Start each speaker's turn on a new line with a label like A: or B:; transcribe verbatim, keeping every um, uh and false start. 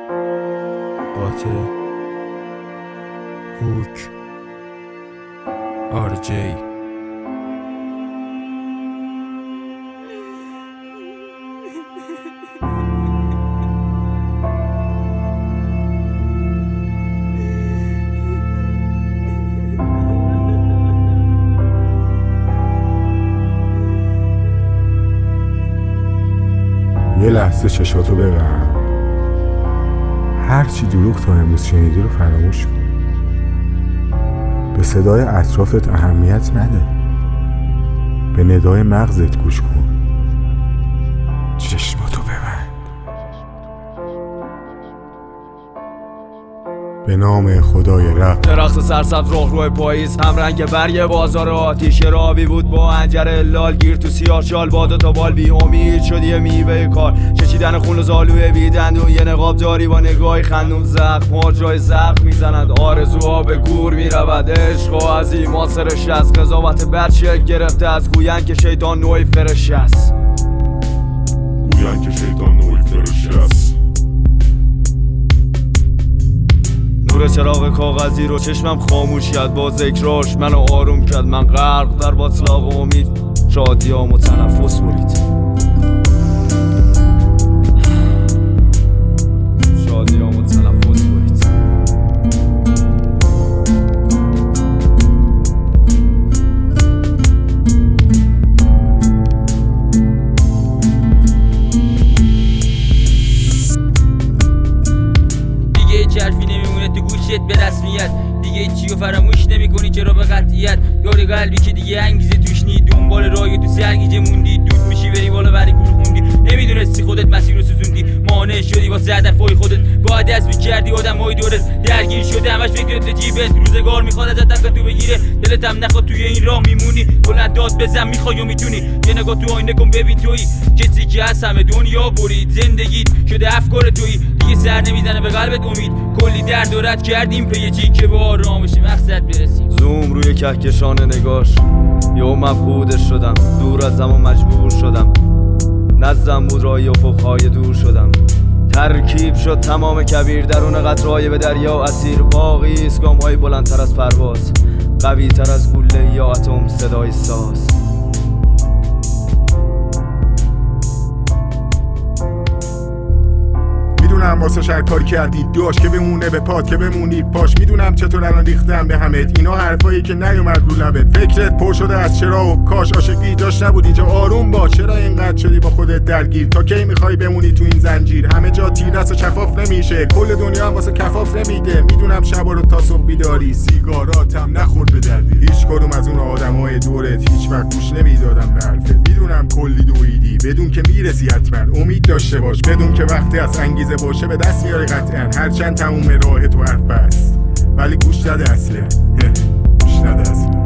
A: قاطع هوک آر جی.
B: یه لحظه چشاتو ببند. هر چی دروغ تا امروز شنیدی رو فراموش کن. به صدای اطرافت اهمیت نده. به ندای مغزت گوش کن. چشماتو ببند. به نام خدای رب.
C: درخت سرسبز راه روی پاییز، هم رنگ برگ بازار آتیش رابی بود با انجر لال، گیر تو سیاه شال بادا تا بال، بی امید شدی میوه کار، چچیدن خون و زالوی بی دندون، یه نقاب داری با نگاهی خندون، زخم ها جای زخم میزنند، آرزوها به گور میرود، عشق و از ایمان سرش است، قضاوت بد شکل گرفته از گوین که شیطان نوعی فرش است،
B: گوین که شیطان نوعی فرش است.
C: نور چراغ کاغذی رو چشمم خاموش کرد، با ذکراش منو آروم کرد، من غرق در باطلاق و امید، شادیامو تنفس برید، شادیامو تنفس برید.
D: دیگه چرفی نمیمونه تو گوشت به رسمیت، دیگه چیو فراموش نمی کنی چرا به قطعیت، داری قلبی که دیگه انگیزه توش نی، دنبال رای تو سرگیجه موندی، دود میشی بری بالا ولی گول خوندی، نمیدونستی خودت مسیر رو سوزوندی، مانع شدی واسه هدفای خودت، باید از میکردی آدمای دورت، درگیر شده همش فکرت جیبت، روزگار میخواد ازت دست تو بگیره، دلت هم نخواد توی این راه میمونی، بلند داد بزن میخوای و میتونی، یه نگاه تو آینه کن ببین تویی کسی که از همه دنیا برید، زندگیت شده افکار تویی، دیگه سر نمیزنه به قلبت امید، کلی درد و رد کردیم پی چی که با آرامش مقصد برسیم.
C: زوم روی کهکشان نگاش، یهو مبهودش شدم، دور از زمان مجبور شدم، نزدم بود رای افقهای دور شدم، ترکیب شد تمام کبیر درون قطرهای به دریا اسیر، باقی است گام های بلندتر از پرواز، قوی تر از گوله یا اتم صدای ساز.
B: میدونم واسه شهر کاری کردی داشت که بمونه به پات که بمونی پاش، میدونم چطور الان ریختم به همت، اینا حرفایی که نیومد رو لبت، فکرت پر شده از چرا و کاش، عاشقی جاش نبود اینجا، آروم باش، چرا اینقدر شدی با خودت درگیر، تا کی میخوای بمونی تو این زنجیر، همه جا تیر است و شفاف نمیشه، کل دنیا هم واسه کفاف نمیده، میدونم شبا رو تا صبح بیداری، سیگاراتم نخورد به دردی، هیچ کدوم از اون آدمای دورت هیچ وقت گوش نمیدادم به حرفت، میدونم کلی دویدی بدون که میرسی، حتما امید داشته باش، بدون که وقتی از انگیزه باشه به دست میاری قطعا، هرچند تموم راه تو حرف بست ولی گوش نده اصلا، گوش نده اصلا.